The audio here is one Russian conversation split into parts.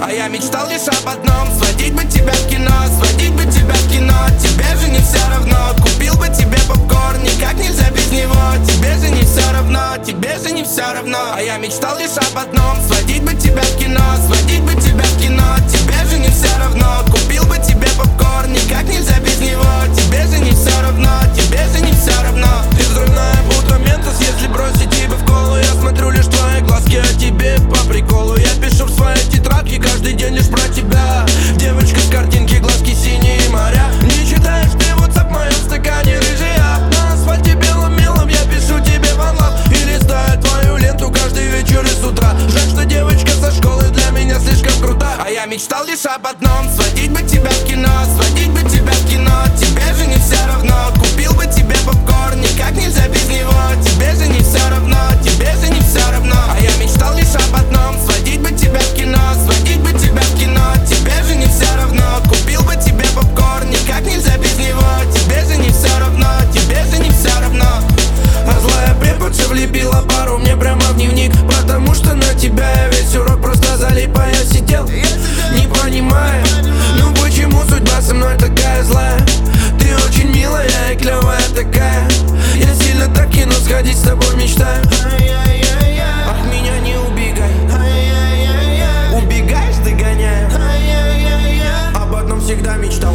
А я мечтал лишь об одном: сводить бы тебя в кино, сводить бы тебя в кино. Тебе же не все равно, купил бы тебе попкорн, никак нельзя без него. Тебе же не все равно, тебе же не все равно. А я мечтал лишь об одном: сводить бы тебя в кино, сводить бы тебя в кино. Тебе же не все равно, купил бы тебе попкорн, никак нельзя без него. Тебе же не все равно, тебе же не все равно. Ты взрывная будто Ментос, если бросить тебя в колу. Я смотрю лишь твои глазки, а тебе по приколу. Я пишу в своей тетрадке каждый день лишь про тебя. Девочка с картинки, глазки синие моря. Не читаешь ты WhatsApp в моем стакане рыжия. На асфальте белым мелом я пишу тебе one love. И листаю твою ленту каждый вечер и с утра. Жаль, что девочка со школы для меня слишком крута. А я мечтал лишь об одном: сводить бы тебя в кино, сводить бы тебя в кино. Тебе же не все равно, купил бы тебе попкорн, никак нельзя без него. Тебе же не все равно, тебе же не все равно. А я мечтал лишь об одном: сводить бы тебя в кино, сводить бы тебя в кино. Тебе же не все равно, купил бы тебе попкорн, никак нельзя без него. Тебе же не все равно, тебе же не все равно. А злая преподша влепила пару мне прямо в дневник, потому что на тебя я весь урок просто залип. А я сидел, не понимая, ну почему судьба со мной такая злая. Ты очень милая и клевая такая. Я сильно так кино сходить с тобой мечтаю. От меня не убегай, убегаешь, догоняю. Об одном всегда мечтал.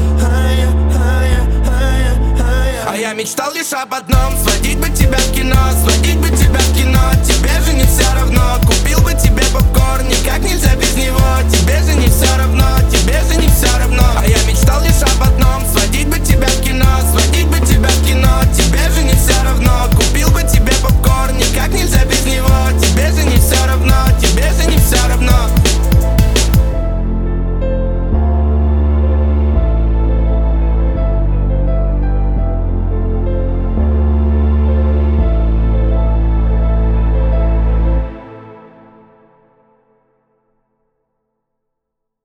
А я мечтал лишь об одном: сводить бы тебя в кино, сводить бы тебя в кино. Тебе же не все равно, купил бы тебе попкорн, никак нельзя без него. Тебе же не все равно,